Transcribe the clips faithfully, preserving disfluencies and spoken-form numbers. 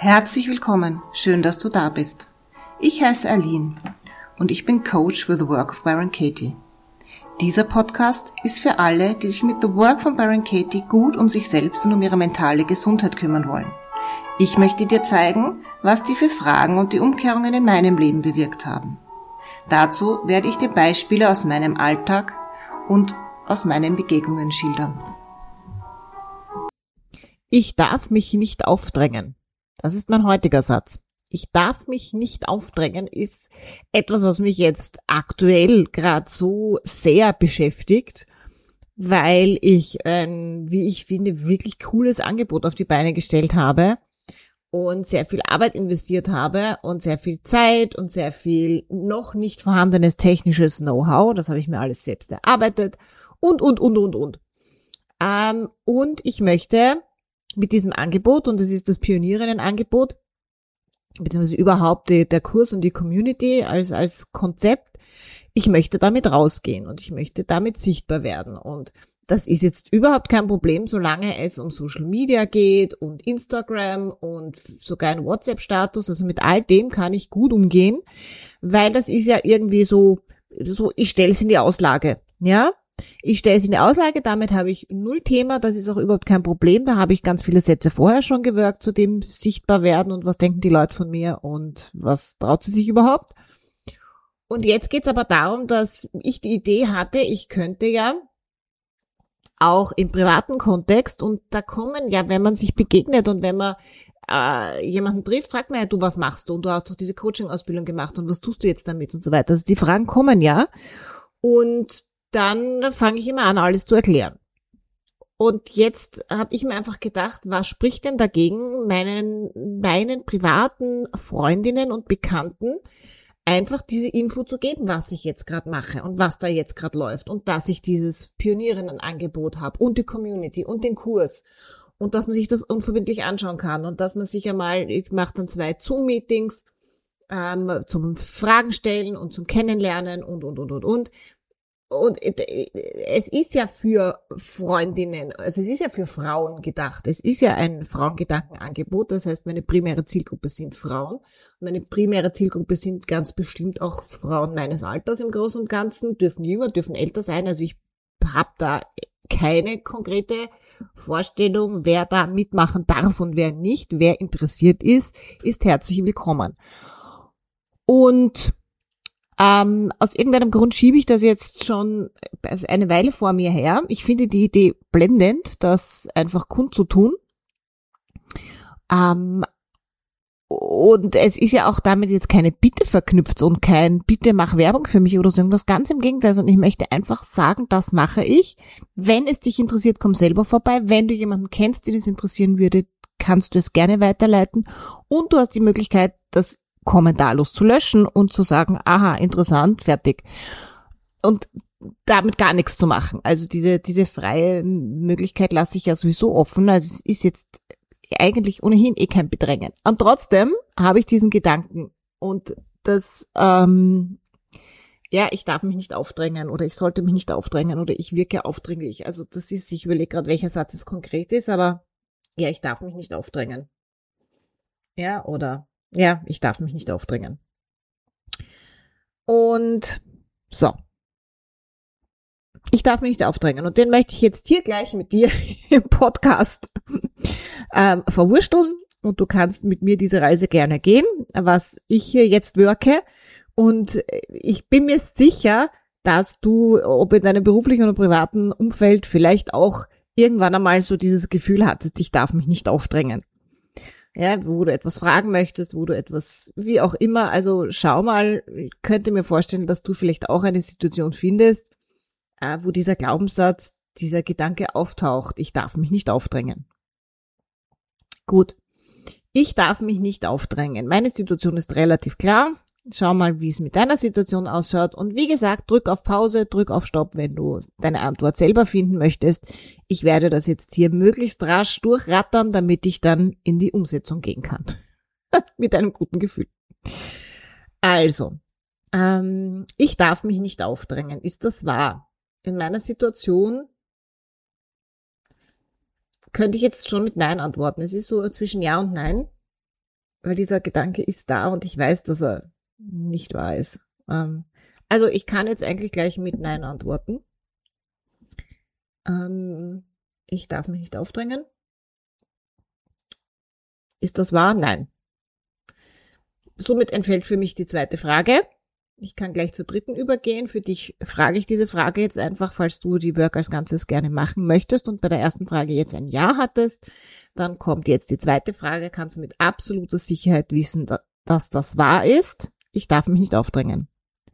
Herzlich willkommen, schön, dass du da bist. Ich heiße Aline und ich bin Coach für The Work of Byron Katie. Dieser Podcast ist für alle, die sich mit The Work von Byron Katie gut um sich selbst und um ihre mentale Gesundheit kümmern wollen. Ich möchte dir zeigen, was die vier Fragen und die Umkehrungen in meinem Leben bewirkt haben. Dazu werde ich dir Beispiele aus meinem Alltag und aus meinen Begegnungen schildern. Ich darf mich nicht aufdrängen. Das ist mein heutiger Satz. Ich darf mich nicht aufdrängen ist etwas, was mich jetzt aktuell gerade so sehr beschäftigt, weil ich ein, wie ich finde, wirklich cooles Angebot auf die Beine gestellt habe und sehr viel Arbeit investiert habe und sehr viel Zeit und sehr viel noch nicht vorhandenes technisches Know-how. Das habe ich mir alles selbst erarbeitet und, und, und, und, und. Ähm, und ich möchte mit diesem Angebot, und das ist das Pionierinnen-Angebot, beziehungsweise überhaupt die, der Kurs und die Community als, als Konzept, ich möchte damit rausgehen und ich möchte damit sichtbar werden. Und das ist jetzt überhaupt kein Problem, solange es um Social Media geht und Instagram und sogar ein WhatsApp-Status. Also mit all dem kann ich gut umgehen, weil das ist ja irgendwie so, so ich stelle es in die Auslage, ja. Ich stelle es in die Auslage, damit habe ich null Thema, das ist auch überhaupt kein Problem. Da habe ich ganz viele Sätze vorher schon gewirkt zu dem sichtbar werden und was denken die Leute von mir und was traut sie sich überhaupt. Und jetzt geht es aber darum, dass ich die Idee hatte, ich könnte ja auch im privaten Kontext, und da kommen ja, wenn man sich begegnet und wenn man äh, jemanden trifft, fragt man ja, du, was machst du? Und du hast doch diese Coaching-Ausbildung gemacht und was tust du jetzt damit und so weiter. Also die Fragen kommen ja und dann fange ich immer an, alles zu erklären. Und jetzt habe ich mir einfach gedacht, was spricht denn dagegen, meinen, meinen privaten Freundinnen und Bekannten einfach diese Info zu geben, was ich jetzt gerade mache und was da jetzt gerade läuft und dass ich dieses Pionierinnen-Angebot habe und die Community und den Kurs und dass man sich das unverbindlich anschauen kann und dass man sich einmal, ich mache dann zwei Zoom-Meetings ähm, zum Fragen stellen und zum Kennenlernen und, und, und, und, und. Und es ist ja für Freundinnen, also es ist ja für Frauen gedacht. Es ist ja ein Frauengedankenangebot. Das heißt, meine primäre Zielgruppe sind Frauen. Meine primäre Zielgruppe sind ganz bestimmt auch Frauen meines Alters im Großen und Ganzen, dürfen jünger, dürfen älter sein. Also ich habe da keine konkrete Vorstellung, wer da mitmachen darf und wer nicht. Wer interessiert ist, ist herzlich willkommen. Und Ähm, aus irgendeinem Grund schiebe ich das jetzt schon eine Weile vor mir her. Ich finde die Idee blendend, das einfach kundzutun. Ähm, und es ist ja auch damit jetzt keine Bitte verknüpft und kein Bitte mach Werbung für mich oder so irgendwas. Ganz im Gegenteil. Und ich möchte einfach sagen, das mache ich. Wenn es dich interessiert, komm selber vorbei. Wenn du jemanden kennst, den es interessieren würde, kannst du es gerne weiterleiten. Und du hast die Möglichkeit, das kommentarlos zu löschen und zu sagen, aha, interessant, fertig. Und damit gar nichts zu machen. Also diese diese freie Möglichkeit lasse ich ja sowieso offen. Also es ist jetzt eigentlich ohnehin eh kein Bedrängen. Und trotzdem habe ich diesen Gedanken und das, ähm, ja, ich darf mich nicht aufdrängen oder ich sollte mich nicht aufdrängen oder ich wirke aufdringlich. Also das ist, ich überlege gerade, welcher Satz es konkret ist, aber ja, ich darf mich nicht aufdrängen. Ja, oder Ja, ich darf mich nicht aufdrängen. Und so. Ich darf mich nicht aufdrängen. Und den möchte ich jetzt hier gleich mit dir im Podcast ähm, verwursteln. Und du kannst mit mir diese Reise gerne gehen, was ich hier jetzt wirke. Und ich bin mir sicher, dass du, ob in deinem beruflichen oder privaten Umfeld, vielleicht auch irgendwann einmal so dieses Gefühl hattest, ich darf mich nicht aufdrängen. Ja, wo du etwas fragen möchtest, wo du etwas, wie auch immer, also schau mal, ich könnte mir vorstellen, dass du vielleicht auch eine Situation findest, äh, wo dieser Glaubenssatz, dieser Gedanke auftaucht, ich darf mich nicht aufdrängen. Gut, ich darf mich nicht aufdrängen. Meine Situation ist relativ klar. Schau mal, wie es mit deiner Situation ausschaut. Und wie gesagt, drück auf Pause, drück auf Stopp, wenn du deine Antwort selber finden möchtest. Ich werde das jetzt hier möglichst rasch durchrattern, damit ich dann in die Umsetzung gehen kann. Mit einem guten Gefühl. Also, ähm, ich darf mich nicht aufdrängen. Ist das wahr? In meiner Situation könnte ich jetzt schon mit Nein antworten. Es ist so zwischen Ja und Nein. weil dieser Gedanke ist da und ich weiß, dass er nicht wahr ist. Ähm, also ich kann jetzt eigentlich gleich mit Nein antworten. Ähm, ich darf mich nicht aufdrängen. Ist das wahr? Nein. Somit entfällt für mich die zweite Frage. Ich kann gleich zur dritten übergehen. Für dich frage ich diese Frage jetzt einfach, falls du die Work als Ganzes gerne machen möchtest und bei der ersten Frage jetzt ein Ja hattest. Dann kommt jetzt die zweite Frage. Kannst du mit absoluter Sicherheit wissen, dass das wahr ist? Ich darf mich nicht aufdrängen.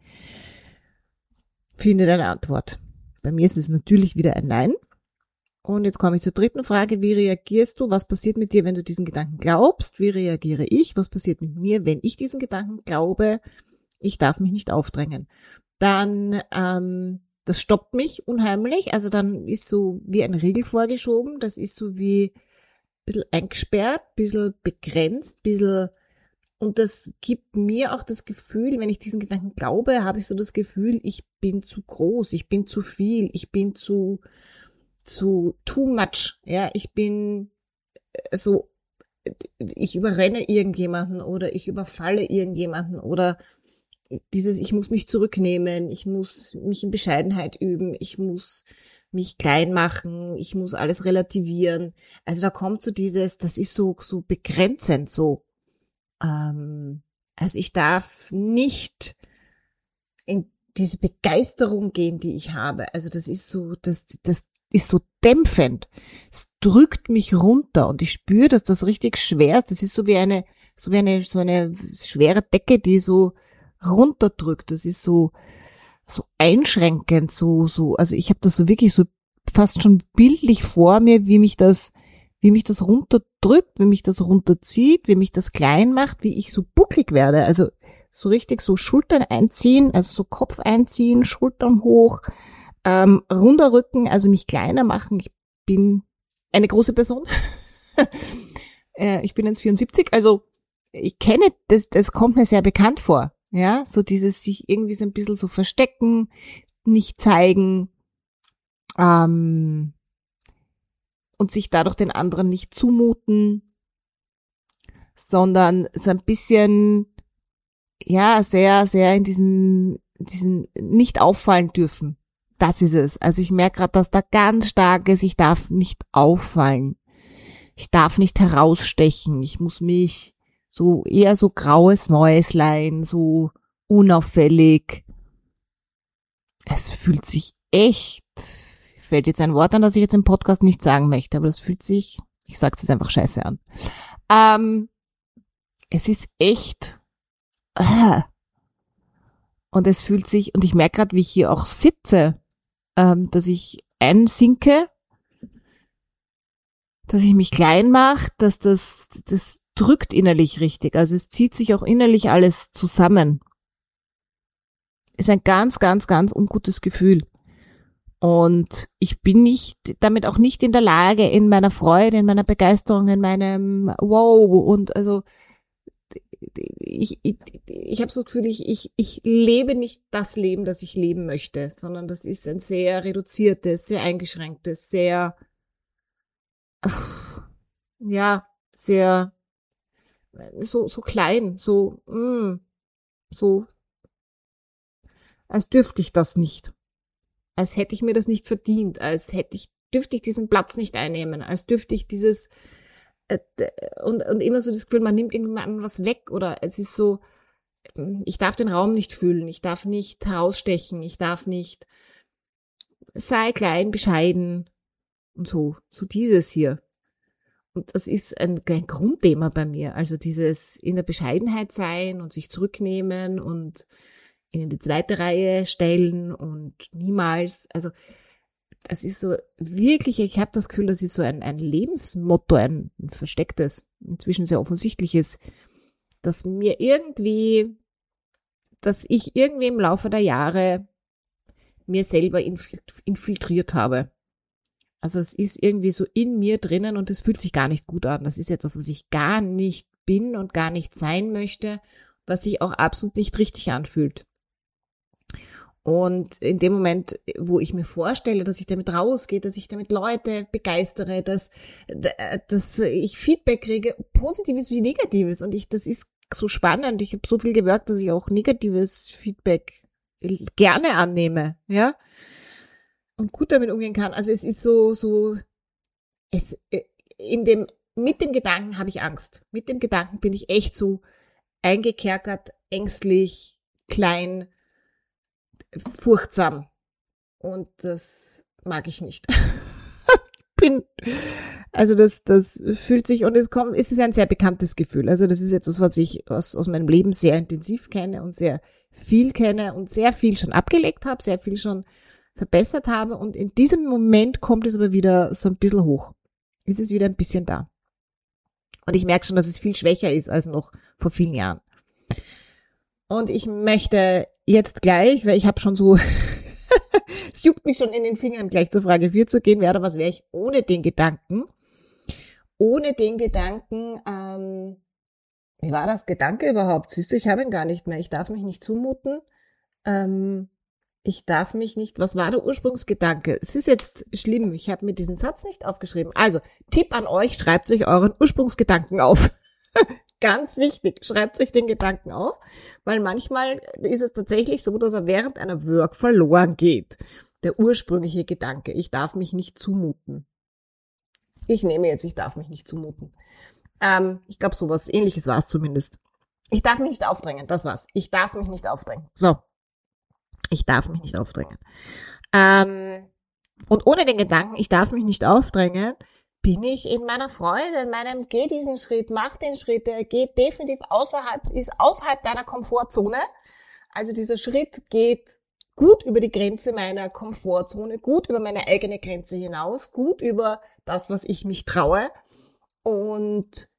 Finde deine Antwort. Bei mir ist es natürlich wieder ein Nein. Und jetzt komme ich zur dritten Frage. Wie reagierst du? Was passiert mit dir, wenn du diesen Gedanken glaubst? Wie reagiere ich? Was passiert mit mir, wenn ich diesen Gedanken glaube? Ich darf mich nicht aufdrängen. Dann, ähm, das stoppt mich unheimlich. Also dann ist so wie ein Riegel vorgeschoben. Das ist so wie ein bisschen eingesperrt, ein bisschen begrenzt, ein bisschen. Und das gibt mir auch das Gefühl, wenn ich diesen Gedanken glaube, habe ich so das Gefühl, ich bin zu groß, ich bin zu viel, ich bin zu, zu too much. Ja, ich bin so, ich überrenne irgendjemanden oder ich überfalle irgendjemanden oder dieses, ich muss mich zurücknehmen, ich muss mich in Bescheidenheit üben, ich muss mich klein machen, ich muss alles relativieren. Also da kommt so dieses, das ist so, so begrenzend, so. Ähm, also ich darf nicht in diese Begeisterung gehen, die ich habe. Also das ist so, das, das ist so dämpfend. Es drückt mich runter und ich spüre, dass das richtig schwer ist. Das ist so wie eine, so wie eine, so eine schwere Decke, die so runterdrückt. Das ist so, so einschränkend, so, so, also ich habe das so wirklich so fast schon bildlich vor mir, wie mich das, wie mich das runterdrückt, wie mich das runterzieht, wie mich das klein macht, wie ich so bucklig werde. Also so richtig so Schultern einziehen, also so Kopf einziehen, Schultern hoch, ähm, runder Rücken, also mich kleiner machen. Ich bin eine große Person. äh, ich bin eins Komma vierundsiebzig, also ich kenne, das, das kommt mir sehr bekannt vor. Ja, so dieses sich irgendwie so ein bisschen so verstecken, nicht zeigen, ähm, und sich dadurch den anderen nicht zumuten, sondern so ein bisschen, ja, sehr, sehr in diesem, diesen nicht auffallen dürfen. Das ist es. Also ich merke gerade, dass da ganz stark ist, ich darf nicht auffallen. Ich darf nicht herausstechen. Ich muss mich so eher so graues Mäuslein, so unauffällig. Es fühlt sich echt, fällt jetzt ein Wort an, das ich jetzt im Podcast nicht sagen möchte, aber das fühlt sich, ich sag's jetzt einfach scheiße an. Ähm, es ist echt, äh, und es fühlt sich, und ich merke gerade, wie ich hier auch sitze, ähm, dass ich einsinke, dass ich mich klein mache, dass das, das drückt innerlich richtig. Also es zieht sich auch innerlich alles zusammen. Ist ein ganz, ganz, ganz ungutes Gefühl. Und ich bin nicht, damit auch nicht in der Lage, in meiner Freude, in meiner Begeisterung, in meinem Wow und also ich, ich, ich habe so das Gefühl, ich, ich, ich lebe nicht das Leben, das ich leben möchte, sondern das ist ein sehr reduziertes, sehr eingeschränktes, sehr, ja, sehr, so, so klein, so, mm, so, als dürfte ich das nicht. Als hätte ich mir das nicht verdient, als hätte ich, dürfte ich diesen Platz nicht einnehmen, als dürfte ich dieses, äh, und, und immer so das Gefühl, man nimmt irgendjemandem was weg oder es ist so, ich darf den Raum nicht fühlen, ich darf nicht herausstechen, ich darf nicht, sei klein, bescheiden und so, so dieses hier. Und das ist ein, ein Grundthema bei mir, also dieses in der Bescheidenheit sein und sich zurücknehmen und in die zweite Reihe stellen und niemals, also das ist so wirklich, ich habe das Gefühl, das ist so ein, ein Lebensmotto, ein, ein verstecktes, inzwischen sehr offensichtliches, dass mir irgendwie, dass ich irgendwie im Laufe der Jahre mir selber infiltriert habe. Also es ist irgendwie so in mir drinnen und es fühlt sich gar nicht gut an. Das ist etwas, was ich gar nicht bin und gar nicht sein möchte, was sich auch absolut nicht richtig anfühlt. Und in dem Moment, wo ich mir vorstelle, dass ich damit rausgehe, dass ich damit Leute begeistere, dass, dass ich Feedback kriege, positives wie negatives. Und ich, das ist so spannend. Ich habe so viel gewirkt, dass ich auch negatives Feedback gerne annehme, ja, und gut damit umgehen kann. Also es ist so, so, es, in dem, mit dem Gedanken habe ich Angst. Mit dem Gedanken bin ich echt so eingekerkert, ängstlich, klein, furchtsam. Und das mag ich nicht. bin, also das, das fühlt sich, und es kommt, es ist ein sehr bekanntes Gefühl. Also das ist etwas, was ich aus, aus meinem Leben sehr intensiv kenne und sehr viel kenne und sehr viel schon abgelegt habe, sehr viel schon verbessert habe. Und in diesem Moment kommt es aber wieder so ein bisschen hoch. Es ist wieder ein bisschen da. Und ich merke schon, dass es viel schwächer ist als noch vor vielen Jahren. Und ich möchte jetzt gleich, weil ich habe schon so, es juckt mich schon in den Fingern, gleich zur Frage vier zu gehen, wäre, was wäre ich ohne den Gedanken? Ohne den Gedanken, ähm, wie war das Gedanke überhaupt? Siehst du, ich habe ihn gar nicht mehr. Ich darf mich nicht zumuten. Ähm, ich darf mich nicht, was war der Ursprungsgedanke? Es ist jetzt schlimm, ich habe mir diesen Satz nicht aufgeschrieben. Also, Tipp an euch, schreibt euch euren Ursprungsgedanken auf. Ganz wichtig, schreibt euch den Gedanken auf, weil manchmal ist es tatsächlich so, dass er während einer Work verloren geht. Der ursprüngliche Gedanke, ich darf mich nicht zumuten. Ich nehme jetzt, ich darf mich nicht zumuten. Ähm, ich glaube, sowas Ähnliches war es zumindest. Ich darf mich nicht aufdrängen, das war's. Ich darf mich nicht aufdrängen. So, ich darf mich nicht aufdrängen. Ähm, und ohne den Gedanken, ich darf mich nicht aufdrängen, bin ich in meiner Freude, in meinem, geh diesen Schritt, mach den Schritt, der geht definitiv außerhalb, ist außerhalb deiner Komfortzone. Also dieser Schritt geht gut über die Grenze meiner Komfortzone, gut über meine eigene Grenze hinaus, gut über das, was ich mich traue. Und,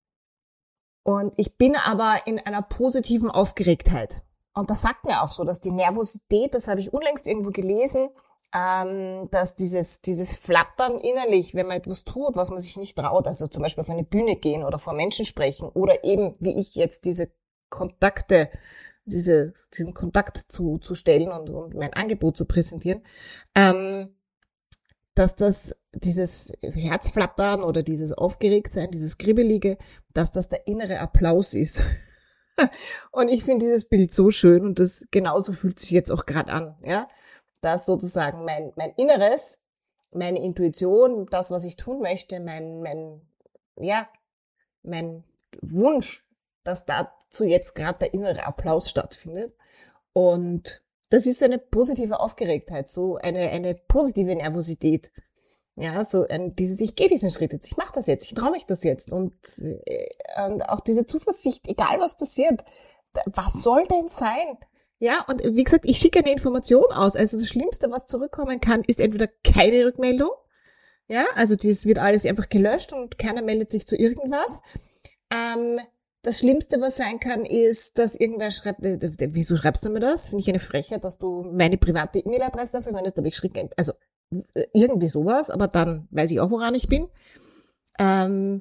und ich bin aber in einer positiven Aufgeregtheit. Und das sagt mir auch so, dass die Nervosität, das habe ich unlängst irgendwo gelesen, ähm, dass dieses, dieses Flattern innerlich, wenn man etwas tut, was man sich nicht traut, also zum Beispiel auf eine Bühne gehen oder vor Menschen sprechen oder eben, wie ich jetzt diese Kontakte, diese, diesen Kontakt zu, zu stellen und, und mein Angebot zu präsentieren, ähm, dass das, dieses Herzflattern oder dieses Aufgeregtsein, dieses Kribbelige, dass das der innere Applaus ist. Und ich finde dieses Bild so schön und das genauso fühlt sich jetzt auch gerade an, ja, dass sozusagen mein, mein Inneres, meine Intuition, das, was ich tun möchte, mein, mein, ja, mein Wunsch, dass dazu jetzt gerade der innere Applaus stattfindet. Und das ist so eine positive Aufgeregtheit, so eine, eine positive Nervosität. Ja, so ein, dieses, ich gehe diesen Schritt jetzt, ich mache das jetzt, ich traue mich das jetzt. Und, äh, und auch diese Zuversicht, egal was passiert, was soll denn sein? Ja, und wie gesagt, ich schicke eine Information aus. Also das Schlimmste, was zurückkommen kann, ist entweder keine Rückmeldung. Ja, also das wird alles einfach gelöscht und keiner meldet sich zu irgendwas. Ähm, das Schlimmste, was sein kann, ist, dass irgendwer schreibt, äh, äh, wieso schreibst du mir das? Finde ich eine Frechheit, dass du meine private E-Mail-Adresse dafür verwendest, aber ich schicke, also äh, irgendwie sowas, aber dann weiß ich auch, woran ich bin. Ähm,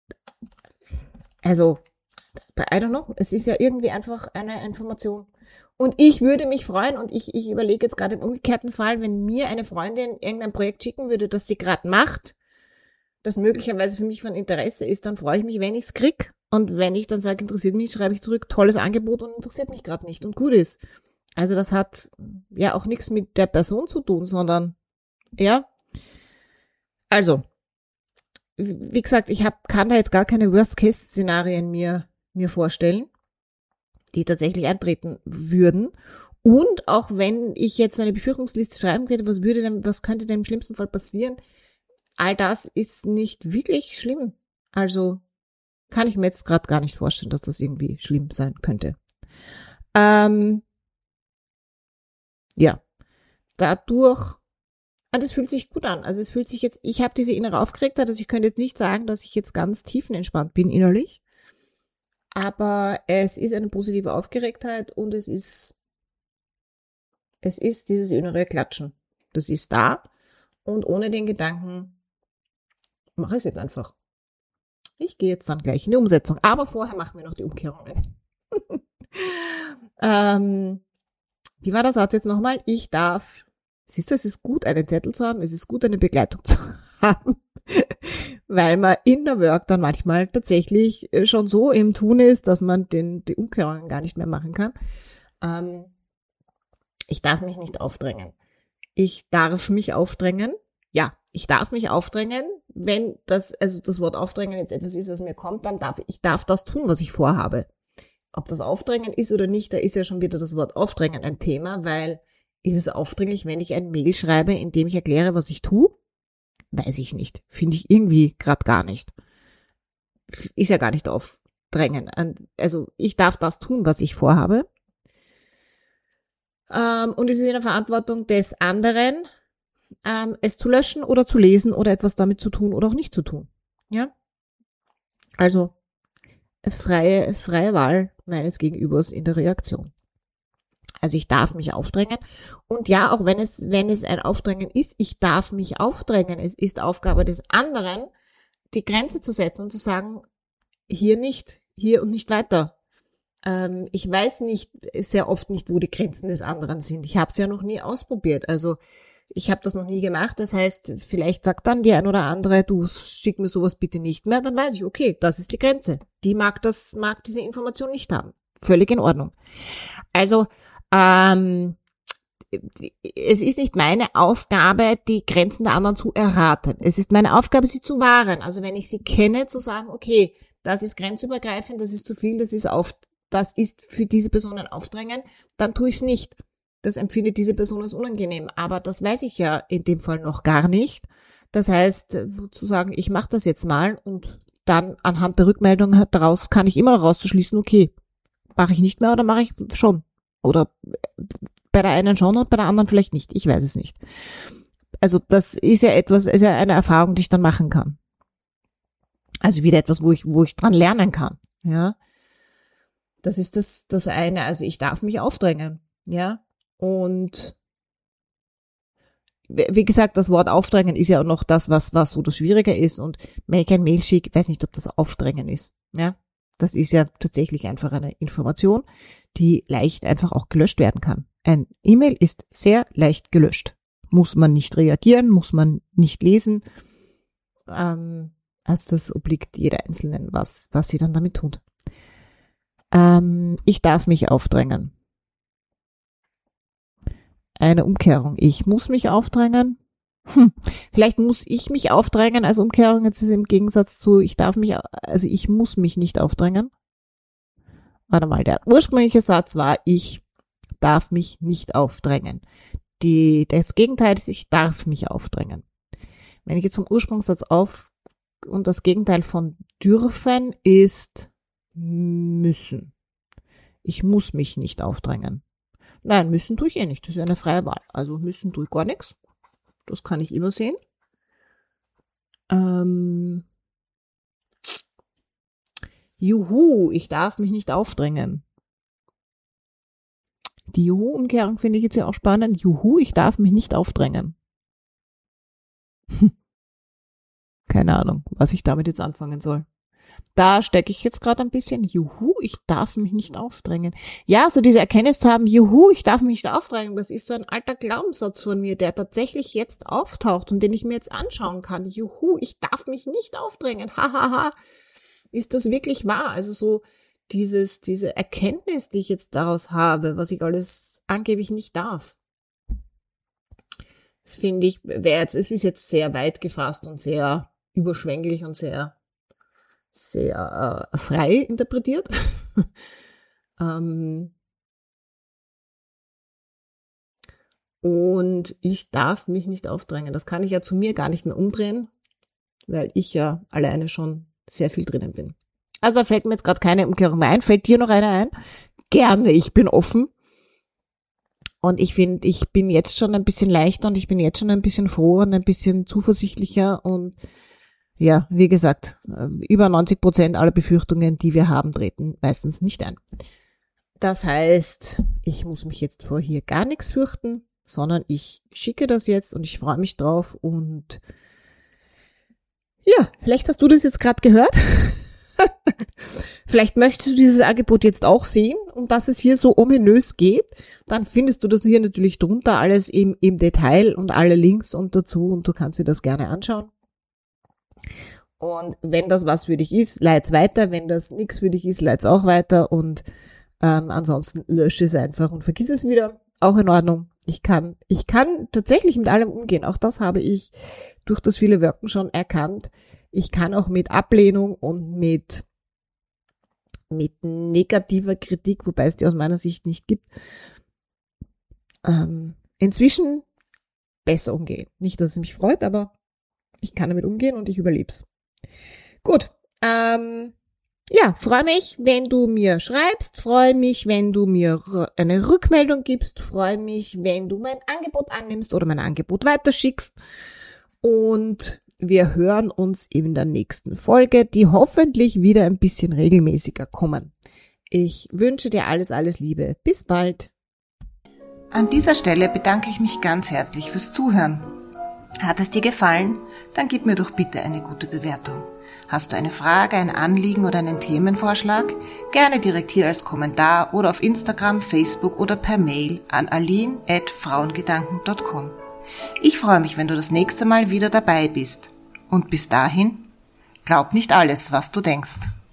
also, I don't know, es ist ja irgendwie einfach eine Information. Und ich würde mich freuen, und ich, ich überlege jetzt gerade im umgekehrten Fall, wenn mir eine Freundin irgendein Projekt schicken würde, das sie gerade macht, das möglicherweise für mich von Interesse ist, dann freue ich mich, wenn ich es krieg. Und wenn ich dann sage, interessiert mich, schreibe ich zurück, tolles Angebot und interessiert mich gerade nicht und gut ist. Also das hat ja auch nichts mit der Person zu tun, sondern, ja. Also, wie gesagt, ich hab, kann da jetzt gar keine Worst-Case-Szenarien mir, mir vorstellen, die tatsächlich eintreten würden. Und auch wenn ich jetzt eine Befürchtungsliste schreiben könnte, was würde denn, was könnte denn im schlimmsten Fall passieren? All das ist nicht wirklich schlimm. Also kann ich mir jetzt gerade gar nicht vorstellen, dass das irgendwie schlimm sein könnte. Ähm, ja, dadurch, und es fühlt sich gut an. Also es fühlt sich jetzt, ich habe diese innere Aufgeregtheit, also ich könnte jetzt nicht sagen, dass ich jetzt ganz tiefenentspannt bin innerlich. Aber es ist eine positive Aufgeregtheit und es ist, es ist dieses innere Klatschen. Das ist da und ohne den Gedanken mache ich es jetzt einfach. Ich gehe jetzt dann gleich in die Umsetzung, aber vorher machen wir noch die Umkehrungen. ähm, Wie war der Satz jetzt nochmal? Ich darf, siehst du, es ist gut, einen Zettel zu haben, es ist gut, eine Begleitung zu haben, weil man in der Work dann manchmal tatsächlich schon so im Tun ist, dass man den, die Umkehrungen gar nicht mehr machen kann. Ähm, ich darf mich nicht aufdrängen. Ich darf mich aufdrängen. Ja, ich darf mich aufdrängen. Wenn das, also das Wort aufdrängen jetzt etwas ist, was mir kommt, dann darf ich darf das tun, was ich vorhabe. Ob das Aufdrängen ist oder nicht, da ist ja schon wieder das Wort Aufdrängen ein Thema, weil ist es aufdringlich, wenn ich ein Mail schreibe, in dem ich erkläre, was ich tue? Weiß ich nicht. Finde ich irgendwie gerade gar nicht. Ist ja gar nicht aufdrängen. Also ich darf das tun, was ich vorhabe. Ähm, und es ist in der Verantwortung des anderen, ähm, es zu löschen oder zu lesen oder etwas damit zu tun oder auch nicht zu tun. Ja? Also freie, freie Wahl meines Gegenübers in der Reaktion. Also ich darf mich aufdrängen. Und ja, auch wenn es, wenn es ein Aufdrängen ist, ich darf mich aufdrängen. Es ist Aufgabe des anderen, die Grenze zu setzen und zu sagen, hier nicht, hier und nicht weiter. Ähm, ich weiß nicht, sehr oft nicht, wo die Grenzen des anderen sind. Ich habe es ja noch nie ausprobiert. Also ich habe das noch nie gemacht. Das heißt, vielleicht sagt dann die ein oder andere, du schick mir sowas bitte nicht mehr. Dann weiß ich, okay, das ist die Grenze. Die mag das, mag diese Information nicht haben. Völlig in Ordnung. Also ähm, es ist nicht meine Aufgabe, die Grenzen der anderen zu erraten. Es ist meine Aufgabe, sie zu wahren. Also wenn ich sie kenne, zu sagen, okay, das ist grenzübergreifend, das ist zu viel, das ist auf, das ist für diese Person ein Aufdrängen, dann tue ich es nicht. Das empfindet diese Person als unangenehm. Aber das weiß ich ja in dem Fall noch gar nicht. Das heißt, zu sagen, ich mache das jetzt mal und dann anhand der Rückmeldung daraus kann ich immer rauszuschließen, okay, mache ich nicht mehr oder mache ich schon? Oder bei der einen schon und bei der anderen vielleicht nicht. Ich weiß es nicht. Also das ist ja etwas, ist ja eine Erfahrung, die ich dann machen kann. Also wieder etwas, wo ich, wo ich dran lernen kann. Ja, das ist das, das eine. Also ich darf mich aufdrängen. Ja, und wie gesagt, das Wort Aufdrängen ist ja auch noch das, was, was so das Schwierige ist. Und wenn ich ein Mail schicke, weiß nicht, ob das Aufdrängen ist. Ja, das ist ja tatsächlich einfach eine Information, die leicht einfach auch gelöscht werden kann. Ein E-Mail ist sehr leicht gelöscht. Muss man nicht reagieren, muss man nicht lesen. Ähm, also das obliegt jeder Einzelnen, was, was sie dann damit tut. Ähm, ich darf mich aufdrängen. Eine Umkehrung. Ich muss mich aufdrängen. Hm. Vielleicht muss ich mich aufdrängen als Umkehrung. Jetzt ist im Gegensatz zu, ich darf mich, also ich muss mich nicht aufdrängen. Warte mal, der ursprüngliche Satz war, ich darf mich nicht aufdrängen. Die, das Gegenteil ist, ich darf mich aufdrängen. Wenn ich jetzt vom Ursprungssatz auf und das Gegenteil von dürfen ist müssen. Ich muss mich nicht aufdrängen. Nein, müssen tue ich eh nicht. Das ist eine freie Wahl. Also müssen tue ich gar nichts. Das kann ich immer sehen. Ähm, Juhu, ich darf mich nicht aufdrängen. Die Juhu-Umkehrung finde ich jetzt ja auch spannend. Juhu, ich darf mich nicht aufdrängen. Keine Ahnung, was ich damit jetzt anfangen soll. Da stecke ich jetzt gerade ein bisschen, juhu, ich darf mich nicht aufdrängen. Ja, so diese Erkenntnis zu haben, juhu, ich darf mich nicht aufdrängen, das ist so ein alter Glaubenssatz von mir, der tatsächlich jetzt auftaucht und den ich mir jetzt anschauen kann. Juhu, ich darf mich nicht aufdrängen, hahaha. Ha, ha. Ist das wirklich wahr? Also so dieses, diese Erkenntnis, die ich jetzt daraus habe, was ich alles angeblich nicht darf, finde ich, wäre jetzt, es ist jetzt sehr weit gefasst und sehr überschwänglich und sehr sehr äh, frei interpretiert. ähm, und ich darf mich nicht aufdrängen. Das kann ich ja zu mir gar nicht mehr umdrehen, weil ich ja alleine schon sehr viel drinnen bin. Also da fällt mir jetzt gerade keine Umkehrung mehr ein. Fällt dir noch eine ein? Gerne, ich bin offen. Und ich finde, ich bin jetzt schon ein bisschen leichter und ich bin jetzt schon ein bisschen froher und ein bisschen zuversichtlicher und ja, wie gesagt, über neunzig Prozent aller Befürchtungen, die wir haben, treten meistens nicht ein. Das heißt, ich muss mich jetzt vor hier gar nichts fürchten, sondern ich schicke das jetzt und ich freue mich drauf und ja, vielleicht hast du das jetzt gerade gehört. vielleicht möchtest du dieses Angebot jetzt auch sehen, um das es hier so ominös geht. Dann findest du das hier natürlich drunter, alles im, im Detail und alle Links und dazu und du kannst dir das gerne anschauen. Und wenn das was für dich ist, leit's weiter. Wenn das nichts für dich ist, leit's auch weiter. Und ähm, ansonsten lösche es einfach und vergiss es wieder. Auch in Ordnung. Ich kann, ich kann tatsächlich mit allem umgehen. Auch das habe ich durch das viele Wirken schon erkannt. Ich kann auch mit Ablehnung und mit mit negativer Kritik, wobei es die aus meiner Sicht nicht gibt, ähm, inzwischen besser umgehen. Nicht, dass es mich freut, aber ich kann damit umgehen und ich überleb's. Gut, ähm, ja, freue mich, wenn du mir schreibst, freue mich, wenn du mir eine Rückmeldung gibst, freue mich, wenn du mein Angebot annimmst oder mein Angebot weiterschickst und wir hören uns in der nächsten Folge, die hoffentlich wieder ein bisschen regelmäßiger kommen. Ich wünsche dir alles, alles Liebe. Bis bald. An dieser Stelle bedanke ich mich ganz herzlich fürs Zuhören. Hat es dir gefallen? Dann gib mir doch bitte eine gute Bewertung. Hast du eine Frage, ein Anliegen oder einen Themenvorschlag? Gerne direkt hier als Kommentar oder auf Instagram, Facebook oder per Mail an aline at frauengedanken punkt com. Ich freue mich, wenn du das nächste Mal wieder dabei bist. Und bis dahin, glaub nicht alles, was du denkst.